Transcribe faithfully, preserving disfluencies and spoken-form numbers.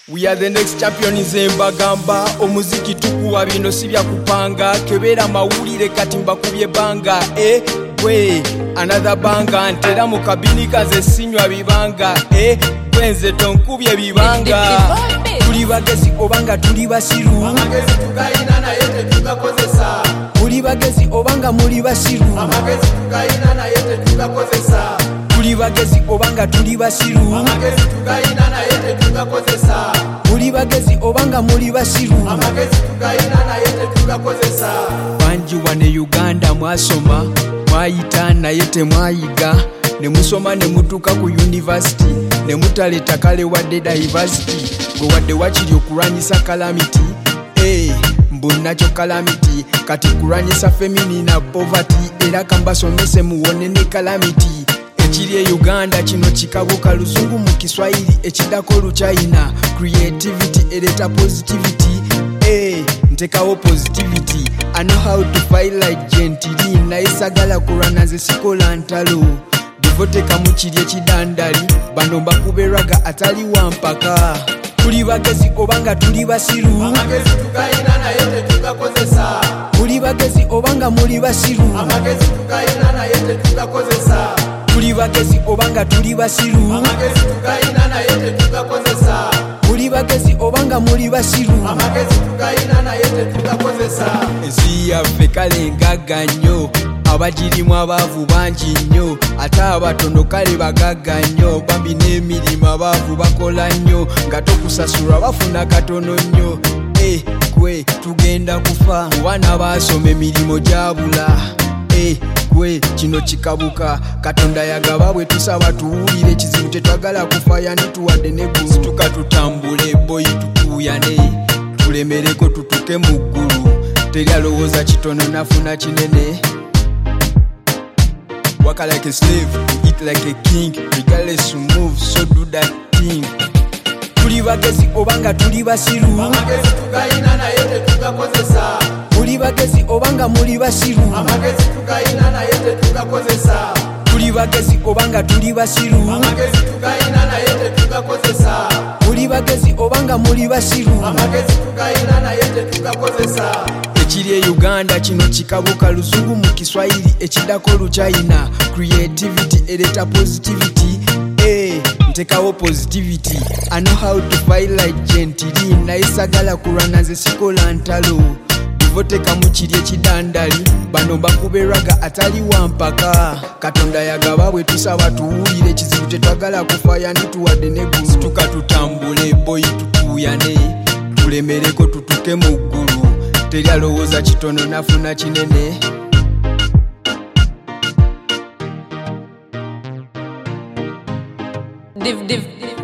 We are the next champions embagamba omuziki tukuwa bino sibya kupanga kebera mawulire kati mbakubye banga eh we another banga ntera mu kabini kaze sinywa bibanga eh kwenze tonkubye bibanga tuli bagezi obanga tuli basiru amagezi tukayina na yete tukakozesa tuli bagezi obanga muli basiru amagezi tukayina na yete tukakozesa tuli bagezi obanga tuli basiru amagezi tukayina na yete tukakozesa tuli bagezi obanga muli basiru amagezi tukayina na yete tukakozesa banji wane Uganda mwasoma mwayita na yete mwayiga ne musoma ne mutuka ku university ne mutaleta kale wadde diversity go wadde wachiri okulwanyisa calamity eh mbunacho calamity kati kulwanyisa feminine na poverty era kambasomese muwone ne calamity ekiri e Uganda kino kikabuka luzungu mu Kiswahili ekidako luchina creativity ereta positivity eh ntekawo positivity I know how to fight like gently naisagala kurana ze sikola ntalo divoteka mukiri ekidandali bano bakuberaga atali wampaka tuli bagezi obanga tuli basiru amagezi tukayina na yete tukakozesa tuli bagezi obanga muli basiru amagezi tukayina na yete tukakozesa tuli bagezi obanga tuli basiru amagezi tukayina na yete tukakozesa tuli bagezi obanga muli basiru amagezi tukayina na yete tukakozesa eziya fekale ngaganyo abajirimu abavu bangi nnyo ate abatono kale bagagga nnyo bambi n'emirimu abavu bakola nnyo nga tokusasulwa bafuna katono nnyo eh gwe tugenda kufa wana basoma emirimu gyabula eh gwe kino kikabuka katonda yagaba bwe tusaba tuwulire ekizibu tetwagala kufa yanituwadde neggulu tukatutambule boyi tukuyane tulemereko tutuke mu ggulu teri alowooza kitono nafuna kinene. Walk like a slave, eat like a king, regardless you move, so do that thing. Tuli bagezi obanga tuli basiru amagezi tukayina na yete tukakozesa tuli bagezi obanga muli basiru amagezi tukayina na yete tukakozesa tuli bagezi obanga tuli basiru amagezi tukayina na yete tukakozesa tuli bagezi obanga muli basiru amagezi tukayina na yete tukakozesa ekiri e Uganda kino kikabuka luzungu mu Kiswahili ekidako luchina creativity ereta positivity eh ntekawo positivity I know how to fight like gently naisagala kurana ze sikola ntalo divoteka mukiri ekidandali bano bakuberaga atali wampaka katonda yagaba bwe tusaba tuwulire ekizibu tetwagala kufa yanituwadde neggulu tukatutambule boyi tukuyane tulemereko tutuke mu ggulu teri alowooza kitono nafuna kinene. Div div